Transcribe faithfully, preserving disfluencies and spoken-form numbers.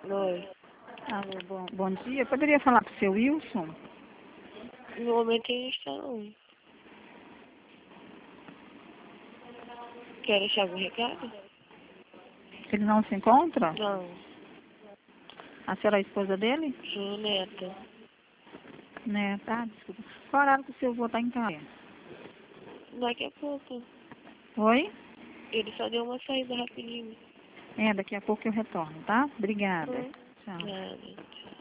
Oi. Alô, bom, bom dia. Eu poderia falar com o seu Wilson? No momento ele está onde? Quer deixar algum recado? Ele não se encontra? Não. A senhora é a esposa dele? Sou neta. Né, tá? Desculpa. Qual horário que o seu avô tá em casa? Daqui a pouco. Oi? Ele só deu uma saída rapidinho. É, daqui a pouco eu retorno, tá? Obrigada. Hum. Tchau. Nada.